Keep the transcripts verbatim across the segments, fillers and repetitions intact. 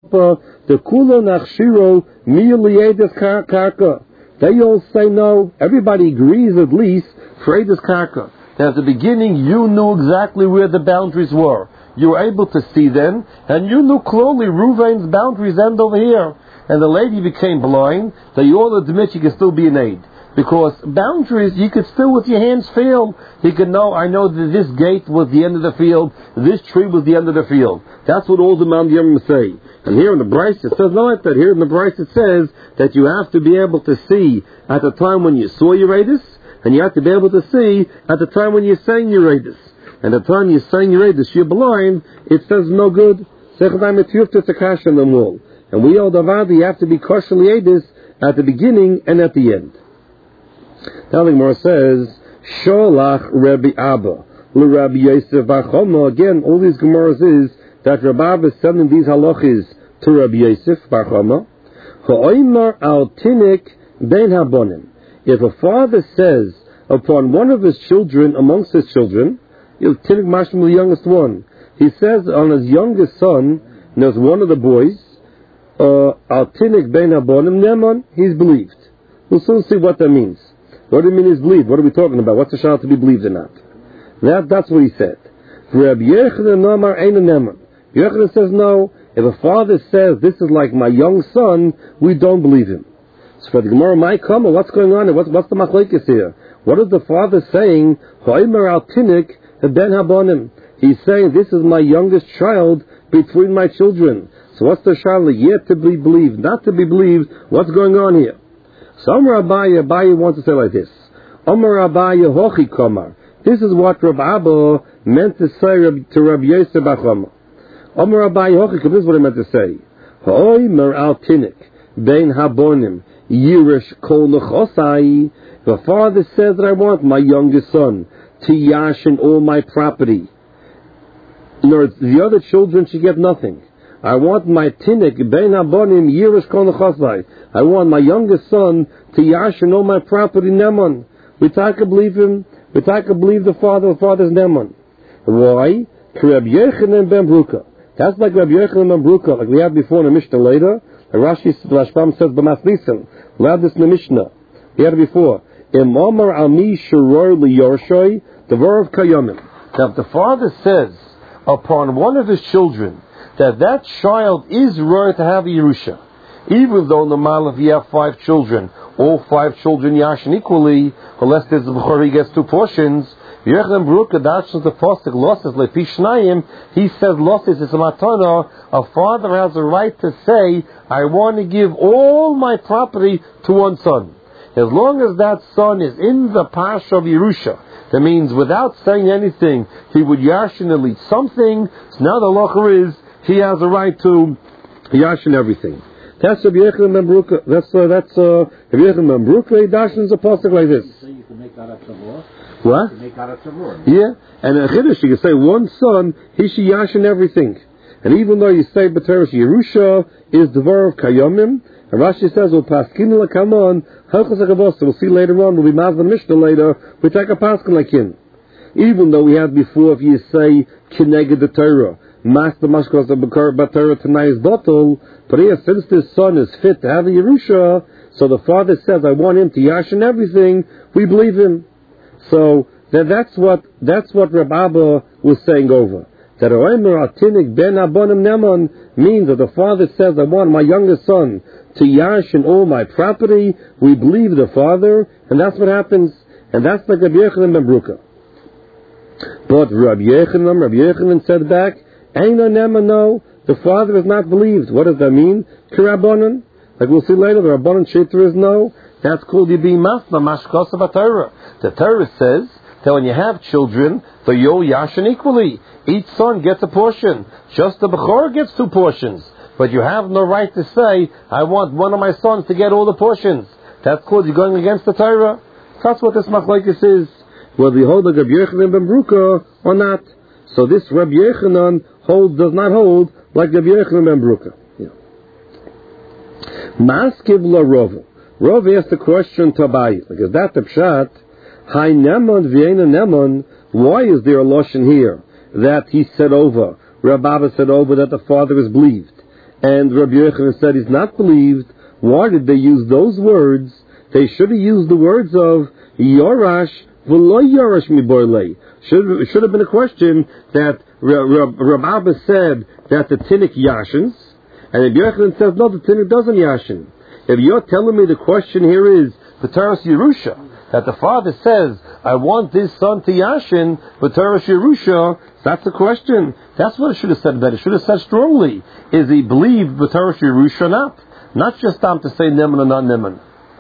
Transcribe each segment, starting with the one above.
the kula nachshiro miyuliedes karka. They all say no. Everybody agrees at least for edes karka. That at the beginning you knew exactly where the boundaries were. You were able to see them, and you knew clearly Ruvain's boundaries end over here. And the lady became blind. That you all admit you can still be an aid. Because boundaries, you could still with your hands feel. You could know, I know that this gate was the end of the field, this tree was the end of the field. That's what all the Mam Yom say. And here in the Bryce it says not like that. Here in the Bryce it says that you have to be able to see at the time when you saw Uranus, and you have to be able to see at the time when you're saying Uranus. And at the time you're saying Uranus, you're blind, it says no good. And we all Davadi, you have to be kosher liedis at the beginning and at the end. Now the Gemara says, Sholach Rabbi Abba, Rabbi Yosef Bar Chama. Again, all these Gemaras is that Rabbi Abba is sending these halachis to Rabbi Yosef Bar Chama. Ha'oimar al tinik ben habonim. If a father says upon one of his children, amongst his children, tinik mashma, the youngest one, he says on his youngest son, and there's one of the boys, al tinik ben habonim neman, he's believed. We'll soon see what that means. What do you mean he's believed? What are we talking about? What's the child to be believed or not? That, that's what he said. Rabbi Yochanan says no. If a father says this is like my young son, we don't believe him. So for the Gemara might come, what's going on here? What's, what's the machlekes here? What is the father saying? He's saying this is my youngest child between my children. So what's the child yet to be believed? Not to be believed. What's going on here? So Amar Abaye, Abaye wants to say like this. Amar Abaye hochi kamar. This is what Rabbi Abba meant to say to Rabbi Yosef Bar Chama. Amar Abaye hochi kamar, this is what he meant to say. Ha'oi mer al tinik, bein habonim, yirish kol nechosai. The father says that I want my youngest son to yashin all my property. In other words, the other children should get nothing. I want my tinik, bein habonim, yirish kol nechosai. I want my youngest son to yashin all my property, neman. We take to believe him. We take to believe the father. The father's neman. Why? Rabbi Yochanan ben Bruka. That's like Rabbi Yochanan ben Bruka, like we had before in the Mishnah later. Rashi Rashbam says b'mas nisan. We had this in the Mishnah. We had it before. Im Omar Ami Shuror Liyorshoy, the Vor of Kayomim. Now, if the father says upon one of his children that that child is rare to have a Yerusha, even though in the mile if you have five children, all five children yashin equally, unless there's a before he gets two portions. Yechon Baruch that's the pasuk losses lefi shnayim. He says losses is a matana. A father has a right to say, I want to give all my property to one son, as long as that son is in the pasha of Yerusha. That means without saying anything, he would yashin at least something. So now the locher is he has a right to yashin everything. That's Rabbi Yochanan ben Bruka. That's uh, that's uh, Rabbi Yochanan ben Bruka. He dashes a pasuk like this. So you can make out a tzavor. What? You can make out a tzavor. Yeah, and in Chiddush you can say one son he should yashin everything. And even though you say B'teresh Yerusha is the Dvar of Kayomim, and Rashi says we'll paskin l'kamon halchos hakavos. We'll see later on. We'll be mazal Mishnah later. We take a paskin like him. Even though we had before, if you say kineged the Torah. Master Mashkos of Bakar Batara Tanai's bottle, but here, since this son is fit to have a Yerusha, so the father says, I want him to yashin everything, we believe him. So that, that's what that's what Reb Abba was saying over. That Oimer Atinik Ben Abonim Neman means that the father says, I want my youngest son to yashin all my property, we believe the father, and that's what happens. And that's like Rabbi Yochanan ben Bruka. But Rabbi Yochanan, Rabbi Yochanan said back, Eino Nema, no, the father is not believed. What does that mean? Kirabonon. Like we'll see later, the Rabbanon Shitra is no. That's called you being masna mashkos of a Torah. The Torah says that when you have children, the yo yashin equally. Each son gets a portion. Just the Bechor gets two portions. But you have no right to say, I want one of my sons to get all the portions. That's called you going against the Torah. That's what this machlokes is. Whether you hold like Rabbi Yochanan ben Bruka or not. So this Rabbi Yochanan holds, does not hold like Rabbi Yochanan ben Bruka. Maskiv la Rov. Rov asked the question to Abaye. Like, is that the pshat? Hai neman v'yeina neman. Why is there a lashon here that he said over? Rabbi Abba said over that the father is believed. and Rabbi Yochanan said he's not believed. Why did they use those words? They should have used the words of Yorash v'lo Yorash miborlei. Should should have been a question that Rabbi Abba said that the Tinnik yashins, and Rabbi Yochanan says no, the Tinnik doesn't yashin. If you're telling me the question here is the Taras Yerusha, that the father says, I want this son to yashin, but Taras Yerusha, that's the question. That's what it should have said better. It should have said strongly, is he believed with Taras Yerusha or not? Not just time to say Neman or not Neman.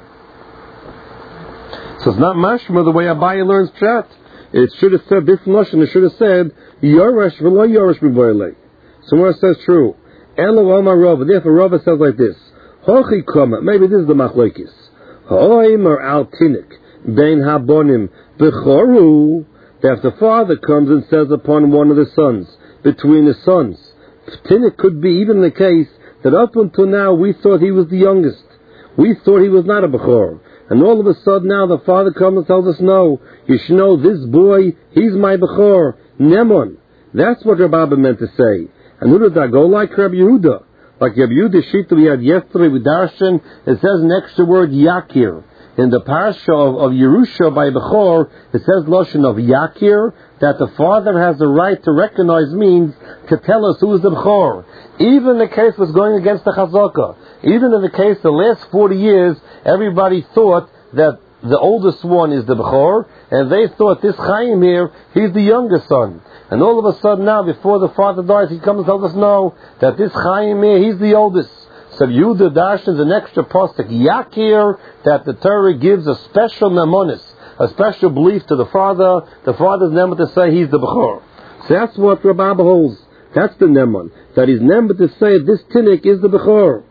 So it's not mashma the way Abaye learns Pshat. It should have said this notion. It should have said Yoresh v'lo Yoresh b'boilei. Somewhere it says true. Elo Amar Rava. Therefore Rava says like this. Hochi kama. Maybe this is the machlokes. Ha'oimer al tinik bein habonim b'choru. That if the father comes and says upon one of the sons, between the sons, tinik could be even the case that up until now we thought he was the youngest. We thought he was not a bechor. And all of a sudden now the father comes and tells us, no, you should know this boy, he's my bechor, Nemon. That's what Rabbi Abba meant to say. And who did that go like? Rabbi Yehuda. Like Rabbi Yehuda Shita we had yesterday with Darshan, it says an extra word Yakir. In the parasha of, of Yerusha by Bechor, it says Loshen of Yakir, that the father has the right to recognize means to tell us who is the Bechor. Even the case was going against the Chazaka. Even in the case the last forty years, everybody thought that the oldest one is the Bechor, and they thought this Chaim here, he's the youngest son. And all of a sudden now, before the father dies, he comes and tells us, no, that this Chaim here, he's the oldest. So Yehuda Darshan is an extra postic Yakir, that the Torah gives a special memonis, a special belief to the father. The father's never to say he's the Bechor. So that's what Rabbi Abba holds. That's the Neman. That he's never to say this Tinnik is the Bechor.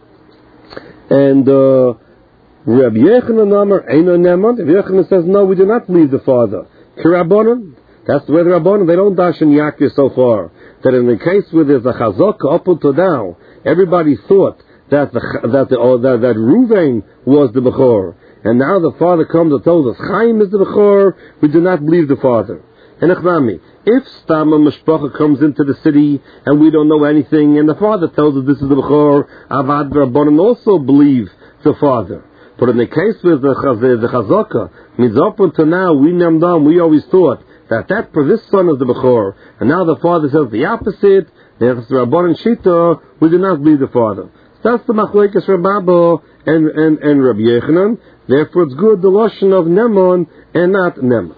And uh, Rabbi Yochanan Amar Eino Neman. Rabbi Yochanan says, no, we do not believe the father. Kirabonim. That's the way the Rabbanim, they don't dash in Yakir so far. That in the case where there's a Chazaka up until now, everybody thought that the, that the, or that, that Ruvain was the Bechor. And now the father comes and tells us Chaim is the Bechor, we do not believe the father. And Echnami, if Stama Mishpacha comes into the city and we don't know anything, and the father tells us this is the Bechor, Avad Rabbanim also believe the father. But in the case with the, the, the Chazaka, means up until now, we namdam, we always thought that that for this son is the Bechor, and now the father says the opposite. Therefore, Rabban and Shita, we do not believe the father. So that's the machlokes Rabbi Abba and and and Rabbi Yochanan. Therefore, it's good the lashon of Nemon and not Neman.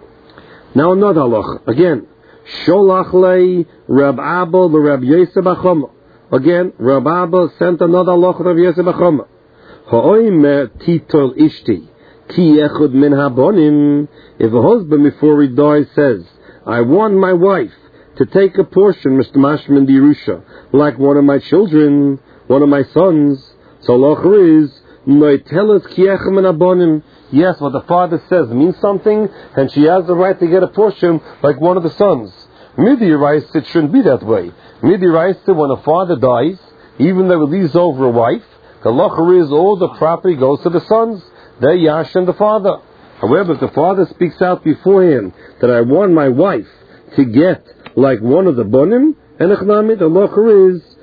Now another halacha again. Sholach lei Rabbi Abba the Rabbi Yosef Achama. Again, Rabbi Abba sent another halacha to Rabbi Yosef Achama. Ha'oimer titol ishti. Ki echud min habonim. If a husband before he dies says, I want my wife to take a portion, Mister Mashman di Yerusha, like one of my children, one of my sons, so locher is, noitelas ki echud min habonim. Yes, what the father says means something, and she has the right to get a portion like one of the sons. Midi writes it shouldn't be that way. Midi writes that when a father dies, even though he leaves over a wife, the locher is all the property goes to the sons. They yashin the father. However, if the father speaks out beforehand that I want my wife to get like one of the bonim, and echnami, the locher is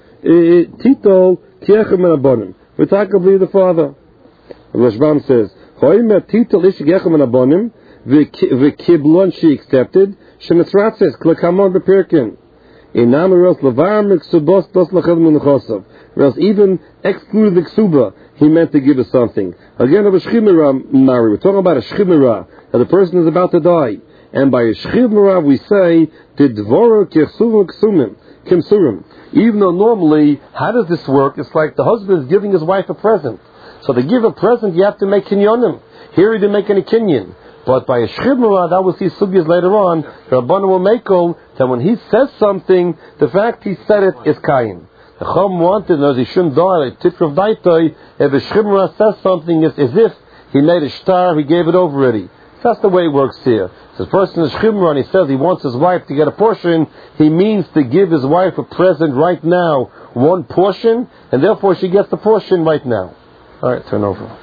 titol kiechem and abonim. We're talking about the father. Rashbam says, Hoimer titol ish kiechem and abonim, v'kiblon she accepted, shemitzratzes klekamon bepirkin. Inam eros levar miksubos dos lached munuchosav. Whereas even excluded the ksuba, he meant to give us something. Again, of a shchimera mari, we're talking about a shchimera, that the person is about to die. And by a shchimera we say, Didvoro kirsuvim ksumim, kimsurim. Even though normally, how does this work? It's like the husband is giving his wife a present. So to give a present, you have to make kinyonim. Here he didn't make any kinyon. But by a shchimera, that we'll see sugyas later on, Rabbanan will make that when he says something, the fact he said it is kain. The Chum wanted, as he shouldn't die, like Titrav Daitoi, if a Shchimra says something, it's as if he made a star, he gave it over already. So that's the way it works here. So the person is Shchimra and he says he wants his wife to get a portion, he means to give his wife a present right now, one portion, and therefore she gets the portion right now. Alright, turn over.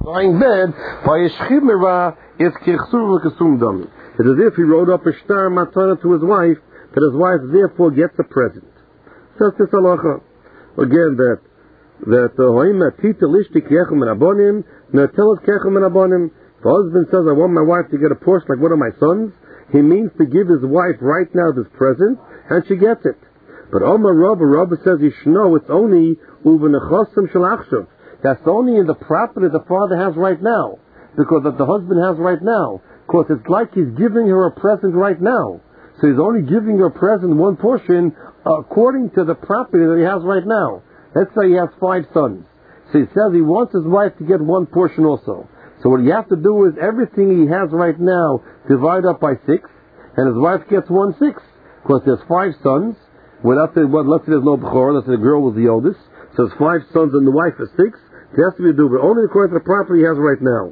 dying bed, Vayeshchimera is Kirchsur V'Kesum Dami. It's as if he wrote up a shtar matana to his wife, that his wife therefore gets a present. Says this halacha. Again, that that the hoima tita lishti kechem and abonim, netelos kechem and abonim. If the husband says, I want my wife to get a portion like one of my sons, he means to give his wife right now this present, and she gets it. But Omar Rabba, Rabba says, Yishno, it's only uvenechosim shalachshav. That's only in the property the father has right now, because that the husband has right now. Because it's like he's giving her a present right now. So he's only giving her a present, one portion, according to the property that he has right now. Let's say he has five sons. So he says he wants his wife to get one portion also. So what you have to do is everything he has right now, divide up by six, and his wife gets one sixth. Because there's five sons. Well, let's say, well, let's say there's no b'chor, let's say the girl was the oldest. So there's five sons and the wife is six. It has to be a do, but only according to the property he has right now.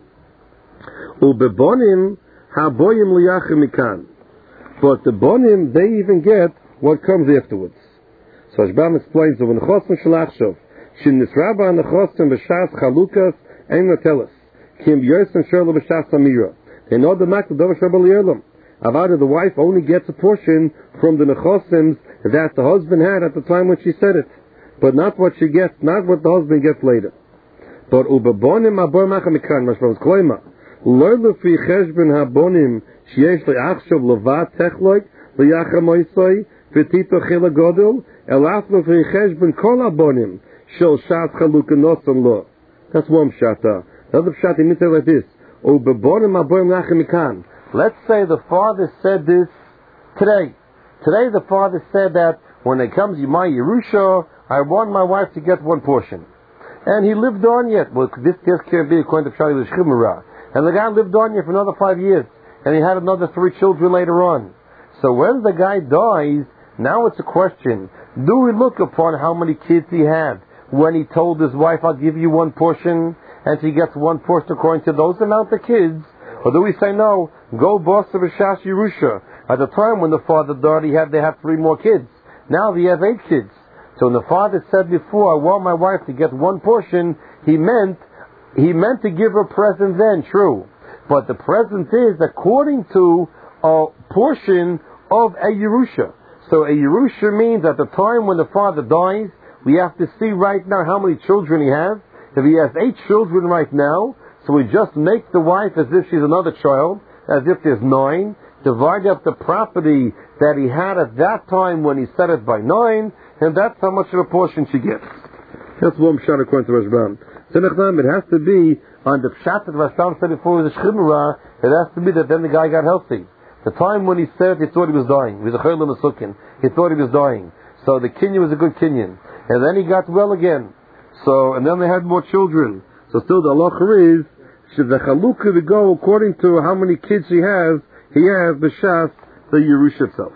Ubebonim haboyim liyachim mikan. But the bonim, they even get what comes afterwards. So Ashbam explains that when chosim shalachshov, shin nisraba an chosim b'shas chalukas ein natelis, kim yosim sherlo b'shas amira. They know the mak the davar shabal yerlam. Avada, the wife only gets a portion from the nechosims that the husband had at the time when she said it, but not what she gets, not what the husband gets later. But ubebonim abor machamikan, mashmal's kloima. Learn fi cheshbon habonim sheyesh le'achshav levat techloik le'yachamoisoi v'tito chila godel elaflo fi cheshbon kol habonim shel shat chaluk noson lo. That's one pshata. The other pshata means like this: ubebonim abor machamikan. Let's say the father said this today. Today the father said that when it comes to my Yerusha, I want my wife to get one portion. And he lived on yet. Well, this, this can't be according to Pshali L'Shchimera. And the guy lived on yet for another five years. And he had another three children later on. So when the guy dies, now it's a question. Do we look upon how many kids he had when he told his wife, I'll give you one portion, and she gets one portion according to those amount of kids? Or do we say, no, go boss of B'shas Yerusha. At the time when the father died, he had to have three more kids. Now he has eight kids. So when the father said before, I want my wife to get one portion, he meant, he meant to give her a present then, true. But the present is according to a portion of a Yerusha. So a Yerusha means at the time when the father dies, we have to see right now how many children he has. If he has eight children right now, so we just make the wife as if she's another child, as if there's nine, divide up the property that he had at that time when he set it by nine, and that's how much of a portion she gets. That's one pshat according to Rashbam. So it has to be on the pshat that Rashbam said before the Shchimera, it has to be that then the guy got healthy. The time when he said, he thought he was dying. He was a chaylim asukin. He thought he was dying. So the kinyan was a good kinyan. And then he got well again. So, and then they had more children. So still the halacha is, should the chalukah to go according to how many kids he has, he has b'shas the Yerusha itself.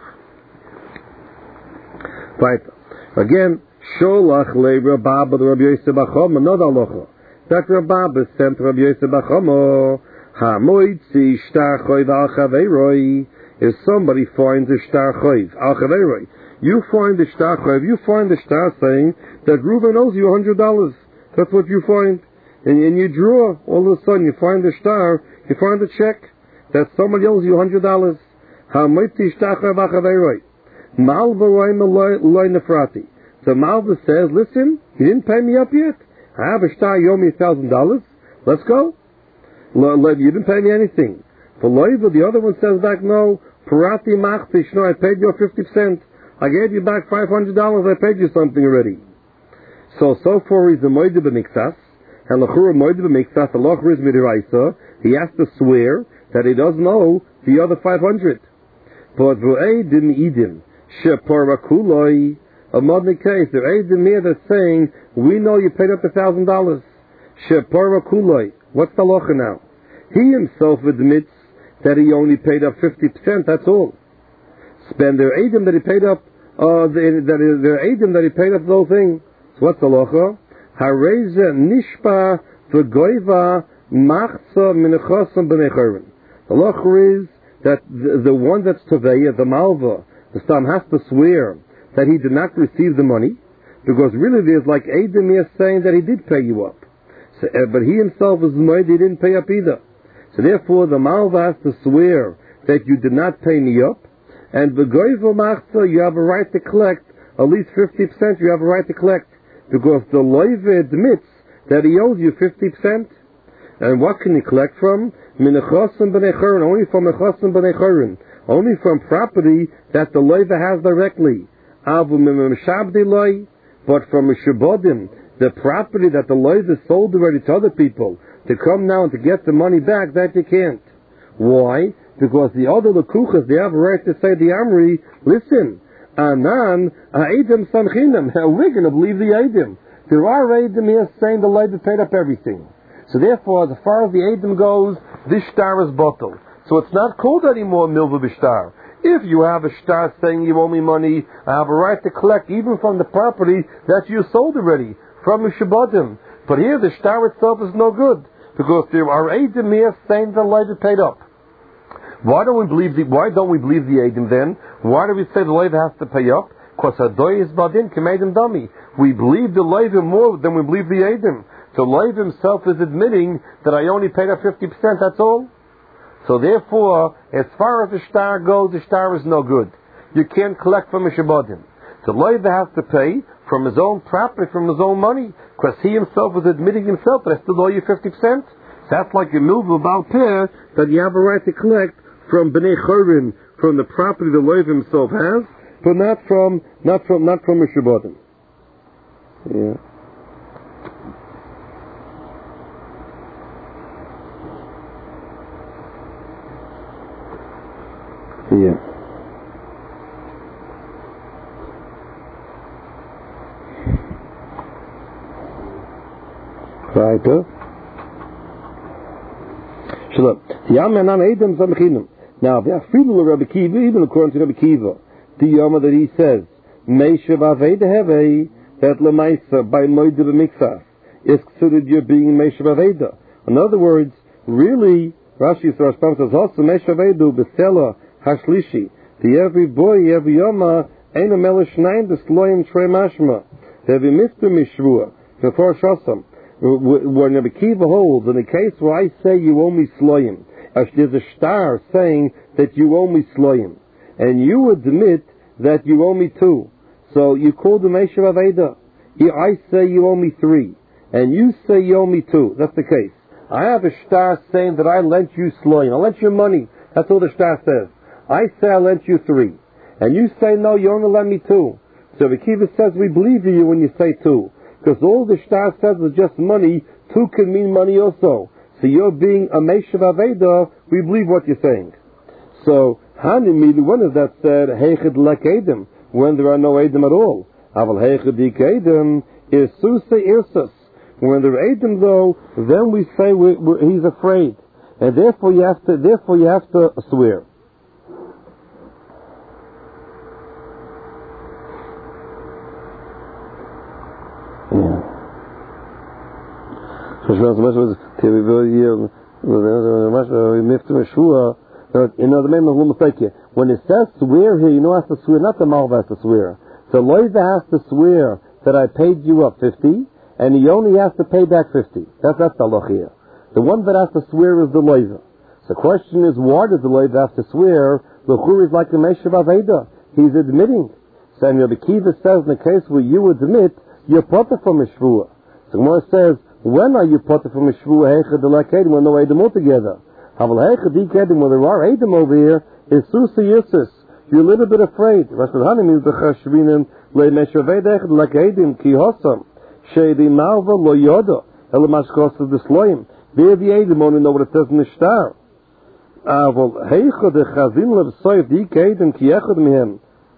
Right. Again, Sholach le Rababa the Rabbi Yosef Bachom, another halacha. That Rababa sent Rabbi Yosef Bachom, Hamoitzi shtar choiv al chaveiroi. If somebody finds a shtar choiv al chaveiroi, you find the shtar choiv, you find the shtar saying that Reuben owes you a hundred dollars. That's what you find. And, and you draw, all of a sudden you find the shtar, you find the check that somebody owes you a hundred dollars. Hamoitzi shtar choiv al chaveiroi. Malva loy nefrati. So Malva says, listen, you didn't pay me up yet. I have a shtar, you owe me a thousand dollars. Let's go. You didn't pay me anything. For Loiva, the other one says back, no, Parati machtish, no, I paid you fifty percent. I gave you back five hundred dollars, I paid you something already. So, so far he's a moide b'miktas, and l'chura moide b'miktas, the l'chura is midiraisa, he has to swear that he doesn't owe the other five hundred. But v'eidim idim, sheparakuloi, a modern case, there are eidim here that's saying, we know you paid up a thousand dollars. Sheparakuloi. What's the halacha now? He himself admits that he only paid up fifty percent, that's all. Spend their eidim that he paid up, uh, the, that their eidim that he paid up the whole thing. So what's the halacha? Hareza nishpa v'goiva machza minachosam b'nei. The halacha is that the, the one that's toveya, the malva, the stam has to swear that he did not receive the money, because really there's like eidim here saying that he did pay you up. So, uh, but he himself was made, he didn't pay up either. So therefore, the Malva has to swear that you did not pay me up, and Begoiva Machza, you have a right to collect, at least fifty percent you have a right to collect, because the Loiva admits that he owes you fifty percent. And what can he collect from? Minechosim b'nei chorin, only from Mechosim b'nei chorin, only from property that the Loiva has directly. Avu mimshabdi loy, but from a shabodim, the property that the Loiva sold already to other people, to come now and to get the money back, that you can't. Why? Because the other Lekuchas, they have a right to say the Amri, listen, Anan, Ha'edim Samchinam, we're going to believe the Eidim. There are Eidim here saying the Loiva paid up everything. So therefore, as far as the Eidim goes, this shtar is bottled. So it's not called anymore Milva B'shtar. If you have a shtar saying you owe me money, I have a right to collect even from the property that you sold already, from a Shabbatim. But here the shtar itself is no good, because there are Eidim here saying the Loiva paid up. Why don't we believe the, why don't we believe the Eidim then? Why do we say the Loiva has to pay up? Because Hadoy is Badin, Kemedim Dami. We believe the Loiva more than we believe the Eidim. So Loiva himself is admitting that I only paid up fifty percent, that's all. So therefore, as far as the shtar goes, the shtar is no good. You can't collect from a Shabbatim. So Loiva has to pay from his own property, from his own money, because he himself was admitting himself that I still owe you fifty percent. So that's like a milva about pair that you have a right to collect from Bnei Chorin, from the property the Loiva himself has, but not from not from not from a Shabbatim. Yeah. Yeah. Weiter. Shalom. Now, Rabbi Kiva, even according to Rabbi Kiva, the Yama that he says, Meisha Baveda Heve, that Lemaisa by Moide B'Miksas is considered you're being Meisha Baveda. In other words, really, Rashi Sarashpam says also Meisha Bavedu B'Sela Hashlishi. The every boy, every Yama, ain't a Melish Naim, the Sloim Trey Mashma. There be Mister Mishvua, before Shasam. When Rabbi Kiva holds, in the case where I say you owe me Sloim, there's a star saying that you owe me Sloim, and you admit that you owe me two. So you call the Meisha Aveda. I say you owe me three, and you say you owe me two. That's the case. I have a star saying that I lent you Sloim. I lent you money. That's all the star says. I say I lent you three, and you say no, you only lent me two. So Rabbi Kiva says we believe you when you say two. Because all the shtar says is just money, two can mean money also. So you're being a Meishav Aveda, we believe what you're saying. So, Hanimili, one of that said, Heichid lek Edom, when there are no Edom at all. Aval Heichid dik Edom is Suse Irsus. When there are Edom though, then we say we, we, he's afraid. And therefore you have to, therefore you have to swear. In other when it says swear here, you know has to swear, not the Malva has to swear. The Loiva has to swear that I paid you up fifty, and he only has to pay back fifty. That's that's the loch here. The one that has to swear is the Loiva. So the question is, why does the Loiva have to swear? The Chur is like the Meishav Aveda. He's admitting. So Rabbi Kiva says in the case where you admit, you're potter from a shvua. So Gemara says, when are you potter from a shvua heichad like Edom when no Edom altogether? Havel heichad dik Edom when there are Edom over here is susa yirsus. You're a little bit afraid. Rashad means the chashvinim le meshaved heichad like Edom ki hosam sheidi malva lo yoda el mashkos of the sloim. There the Edom only know what it says in the shtar. Havel heichad the chazin le soif dik Edom ki echad mihem.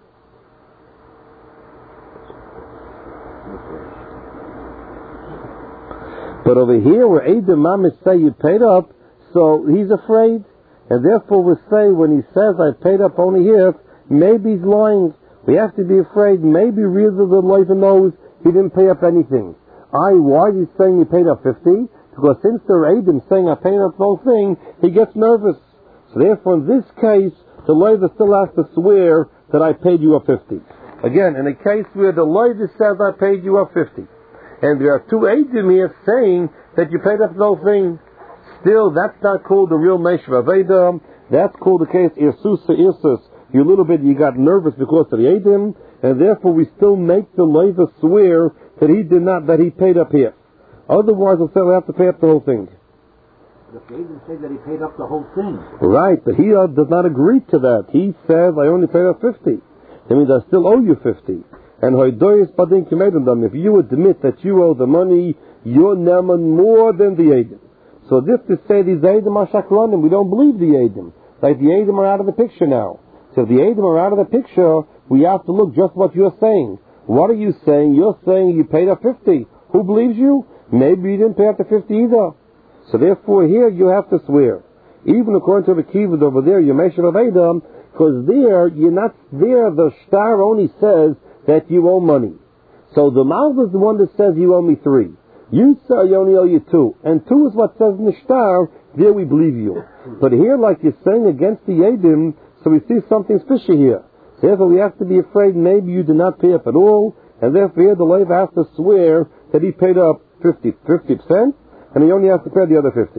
But over here, where Edom Mamish say you paid up, so he's afraid, and therefore we say when he says I paid up only here, maybe he's lying. We have to be afraid. Maybe really the Loiva knows he didn't pay up anything. I, why is he saying he paid up fifty? Because since they're Edom saying I paid up the whole thing, he gets nervous. So therefore, in this case, the Loiva still has to swear that I paid you up fifty. Again, in a case where the Loiva says I paid you up fifty. and there are two Eidim here saying that you paid up the whole thing. Still, that's not called the real Meshav Aveda. That's called the case Irsus Irsus. You a little bit, you got nervous because of the Eidim, and therefore we still make the Leiva swear that he did not, that he paid up here. Otherwise, we'll say we have to pay up the whole thing. The Eidim say that he paid up the whole thing. Right, but he uh, does not agree to that. He says, I only paid up fifty. That means I still owe you fifty. And if you admit that you owe the money, you're neman more than the Eidim. So this to say these Eidim are shakranim, we don't believe the Eidim. Like the Eidim are out of the picture now. So if the Eidim are out of the picture, we have to look just what you're saying. What are you saying? You're saying you paid up fifty. Who believes you? Maybe you didn't pay up the fifty either. So therefore here you have to swear. Even according to the Kivad over there, you're Meshav Aveda, because there, you're not there, the star only says that you owe money. So the Malva is the one that says you owe me three. You say I only owe you two. And two is what says in the star, there we believe you. But here, like you're saying against the Eidim, so we see something fishy here. So therefore we have to be afraid maybe you did not pay up at all, and therefore here the Leiva has to swear that he paid up fifty percent, and he only has to pay the other fifty.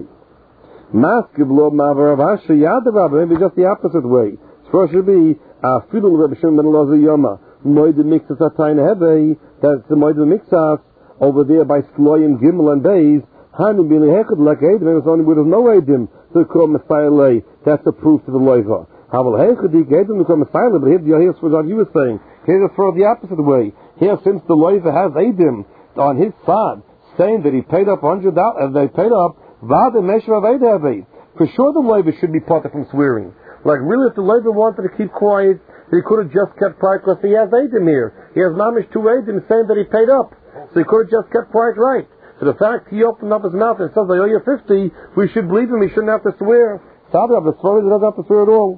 Maskiblo Mavaravashi Yadarab, maybe just the opposite way. So it should be a fiddle Rabbi Shimon ben Elazar Yoma. Moed mixas atayna hebe, that's the Moed mixas over there by Sloyim Gimel and Beis. Hanu bili hechad like Eidim, and it's only with no Eidim to come Messiah. That's a proof to the Leiva. Havel hechad dik Eidim to come Messiah, but here here's what you were saying. Here's for the opposite way. Here, since the Leiva has Eidim on his side, saying that he paid up one hundred dollars, and they paid up Vada Meshav Aveda Aved. For sure the Leiva should be parted from swearing. Like really, if the Leiva wanted to keep quiet, he could have just kept quiet because he has Eidim here. He has Mamish two Eidim saying that he paid up. So he could have just kept quiet, right? So the fact he opened up his mouth and says, I owe you fifty, we should believe him, he shouldn't have to swear. Sabra, the Swear doesn't have to swear at all.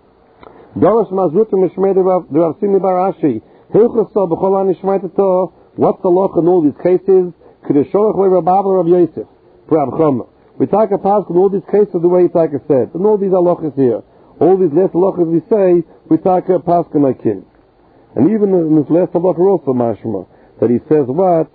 Doros Mazut Mishmei the Rav Simi Barashi. Hilchasol B'chol HaNishmaitato. What's the law in all these cases? Kedeshorach Le Rabbav Rav Yosef. Rav Chama. We take a pass in all these cases the way Yitzhak said. And all these halachas here. All these last halachas we say, we take a pass like him. And even in this last halacha also, Mashma, that he says what?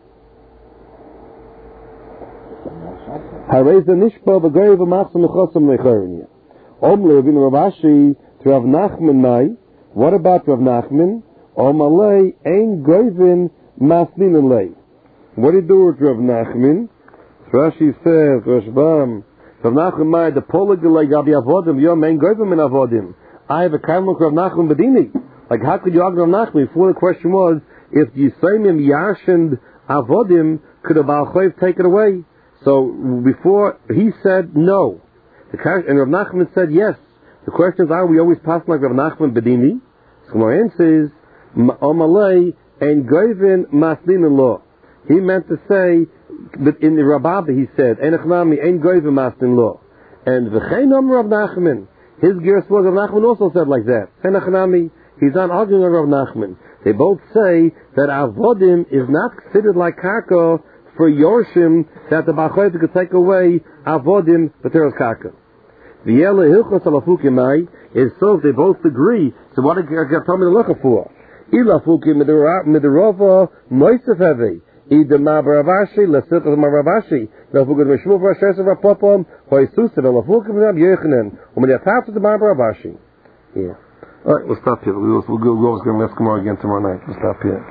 Hareza Nishpa V'Gayv V'Machsam Nechosam Necharinia. Om Levin Ravashi to Rav Nachman Mai. What about Rav Nachman? Om Alei Ein Goyvin Masnin Alei. What do you do with Rav Nachman? Rashi says, Rashbam, Rav Nachman Mai, the Polagalei Gabi Avodim, Yom Ein Goyvin Min Avodim. I have a kaimuk Rav Nachman Bedini. Like, how could you argue Rav Nachman? Before the question was, if the Yisraelim Yashend Avodim, could a Baal Choiv take it away? So, before, he said no. The and Rav Nachman said yes. The question is, are we always passing like Rav Nachman Bedini? So my answer is, Omalei and Goyvin Maslin law. He meant to say, but in the Rababa he said, Enechnami ein Goyvin Maslin law. And V'cheinom Rav Nachman. His gears was Rav Nachman also said like that. Enechnami. He's not arguing with Rav Nachman. They both say that Avodim is not considered like Karka for Yorshim, that the Bachoyt could take away Avodim B'teros Karka. V'yele hilchos alafukim mai is so if they both agree. So what did I tell me to look for? Ilafukim midirova moisef heavy. Either Mabaravashi, Lesif of Maravashi, Lafukim Mishmul Rashes of Rapopom, Hoisusa, Lafukim Rab Yechanan, when they attach to the Mabaravashi. Yeah. Alright, we'll stop here. We'll, we'll go, we'll go, let's come on again tomorrow night. We'll stop here.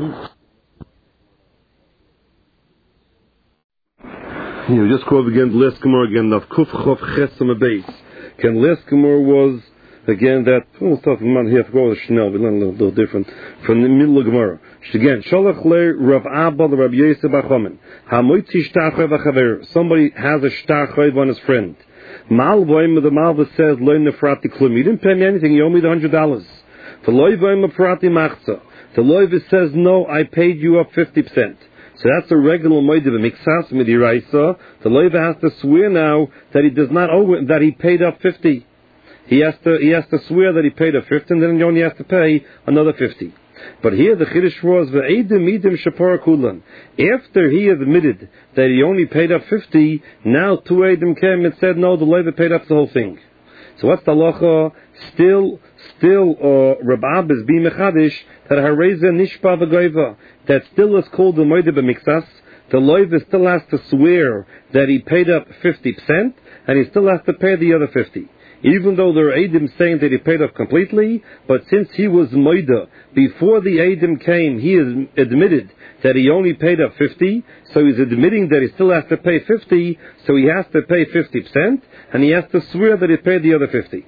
Yeah, we just quote again the last Gemara again of Kuf Chof Chesam Abeis. Again, last Gemara was again that we'll talk about here. I forgot the Schnell. We learned a little, little different from the middle of Gemara. Again, Sholach Le Rav Abba Rav Yosef Bachomen. Hamoitzi Shtarchoy Vachaver. Somebody has a Shtarchoy on his friend. Malvoim the Malva says Lo Nefrati Klum. You didn't pay me anything. You owe me the hundred dollars. The Loivoim Nefrati Machza. The Loiva says no. I paid you up fifty percent. So that's a regular moed of a mixas midiraisa. The loiva has to swear now that he does not owe it, that he paid up fifty. He has to he has to swear that he paid up fifty, and then he only has to pay another fifty. But here the chiddush was ve'edim idim shapar kulan. After he admitted that he only paid up fifty, now two edim came and said no, the loiva paid up the whole thing. So what's the halacha? Still, still, uh, Reb Abba is being mechadish that hareza nishpa v'goiva, that still is called the moide b'miktsas. The loiva still has to swear that he paid up fifty percent, and he still has to pay the other fifty. Even though there are Eidim saying that he paid up completely, but since he was moida before the Eidim came, he is admitted that he only paid up fifty, so he's admitting that he still has to pay fifty, so he has to pay fifty percent, and he has to swear that he paid the other fifty.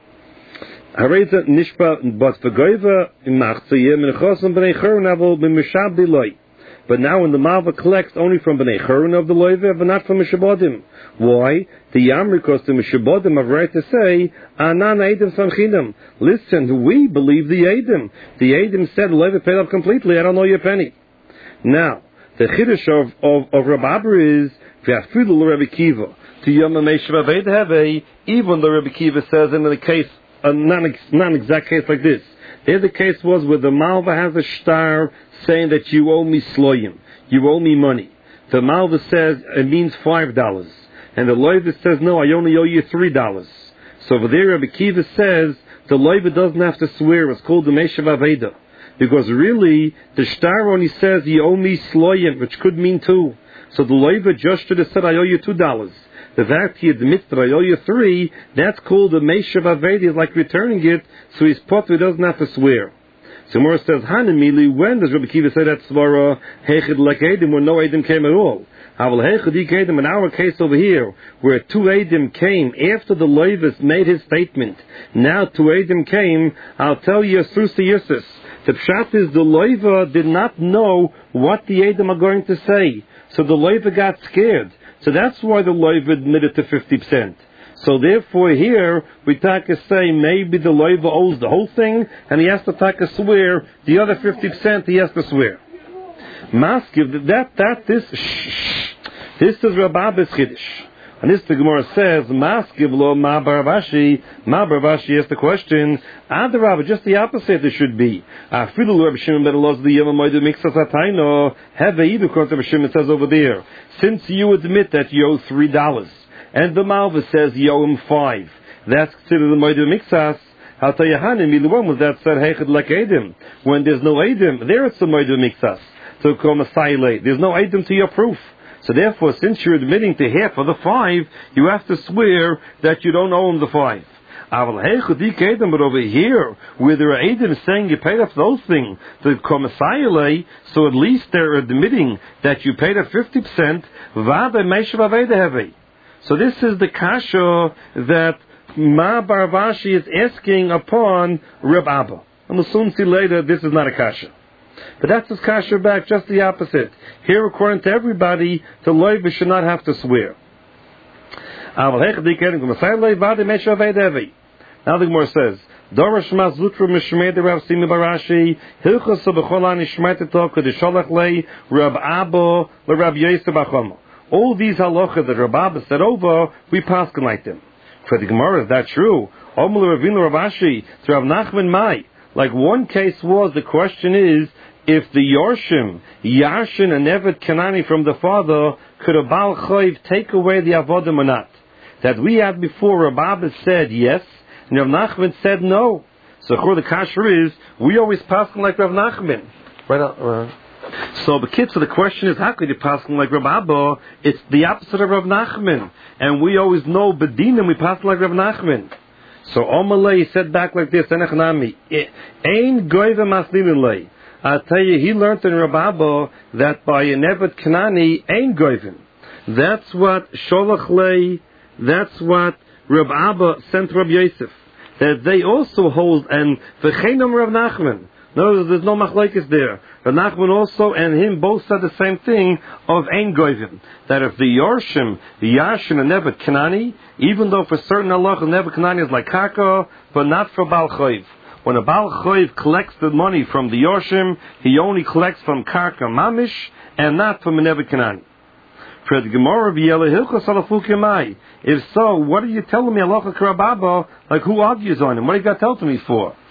Hareza nishpa but v'goiva imachtziyeh minchosam b'nei churun avol b'mishab b'loi. But now when the Malva collects only from Bnei Churun of the Loive, but not from Mishabodim. Why? The Yamrikos, the Mishabodim have right to say, Anan Eidim Samchinam. Listen, we believe the Eidim. The Eidim said Loive paid up completely, I don't know your penny. Now, the Chiddush of, of, of Reb Abba is, V'afidu l'Rebbe Kiva, to Yom HaMeshav Aved Heve, even though Rebbe Kiva says in the case, a non-exact case like this. There the case was where the Malva has a star saying that you owe me sloyim, you owe me money. The Malva says it means five dollars, and the Loiva says no, I only owe you three dollars. So over there, Rebbe Kiva says the Loiva doesn't have to swear. It's called the Meshav Aveda, because really the star only says you owe me sloyim, which could mean two. So the Loiva just should have said I owe you two dollars. The fact he admits that I owe you three, that's called the Meshav Aveda, is like returning it, so his potter doesn't have to swear. So Mora says, Hanamili, when does Rabbi Kiva say that svara, Hechid like Eidim, when no Eidim came at all? Havel Hechid ik Eidim, in our case over here, where two Eidim came after the Levis made his statement, now two Eidim came, I'll tell you, Susa Yusuf, the Pshat is the Leiva did not know what the Eidim are going to say, so the Leiva got scared. So that's why the Leiva admitted to fifty percent. So therefore here, we taka say maybe the Leiva owes the whole thing, and he has to taka swear, the other fifty percent he has to swear. Maskiv, that, that, this, shh, this is Reb Abba's Chiddush. And this the Gemara says, Maskiv lo ma baravashi, ma baravashi asks the question, Adarabba, just the opposite it should be. Afilu Reb Shimon ben Elazar the Yom HaMoedu Miktsas Atayno, have either according to Reb Shimon says over there, since you admit that you owe three dollars, and the Malva says you owe him five, that's considered the Moedu Miktsas. I'll tell you, Hanim, the one was that said, Hechid like Eidim. When there's no Eidim, there it's the Moedu Miktsas. So call Masai, there's no Eidim to your proof. So therefore, since you're admitting to half of the five, you have to swear that you don't owe him the five. But over here, where there are Eidim saying you paid up those things, the Komisayale, so at least they're admitting that you paid up fifty percent, so this is the kasha that Ma Baravashi is asking upon Reb Abba. And we'll soon see later this is not a kasha. But that's his kasha back, just the opposite. Here, according to everybody, the Leiva should not have to swear. Now the Gemara says, Darash Mazutru Mishmei Rav Simi Barashi, Hilchos B'Cholan Ishmei Tov Kedisholach Lei Reb Abba LeRab Yosef Achama. All these halachas that Reb Abba said over, we paskin like them. For the Gemara, is that true? Omel Ravinu Ravashi to Rav Nachman Mai. Like one case was, the question is, if the Yorshim, Yashin and Evet Kanani from the father, could a Baal Chayv take away the Avodim or not? That we had before, Reb Abba said yes, and Rav Nachman said no. So the kasher is, we always pass like Rav Nachman. Right out, uh, so the kids, so the question is, how could you pass like Rav Abba? It's the opposite of Rav Nachman. And we always know Bedinim, we pass like Rav Nachman. So Omalei said back like this, Enechnami, Ein Goyve Masninilei. I'll tell you, he learned in Reb Abba that by an Evet Kanani, Ein Goyvim. That's what Sholach Lei, that's what Reb Abba sent Reb Yosef. That they also hold, and V'cheinam Rav Nachman. No, there's no machlekes there. Rav Nachman also and him both said the same thing of Ein Goyvim. That if the Yorshim, the Yashin and Evet Kanani, even though for certain halachas Evet Kanani is like Kaka, but not for Baal Chayv. When a Baal Chayv collects the money from the Yorshim, he only collects from Karka Mamish and not from an Evet Kanani. For the Gemara of Yela Hilchos Alafuk Yamai. If so, what are you telling me halacha Reb Abba? Like who argues on him? What do you got to tell to me for?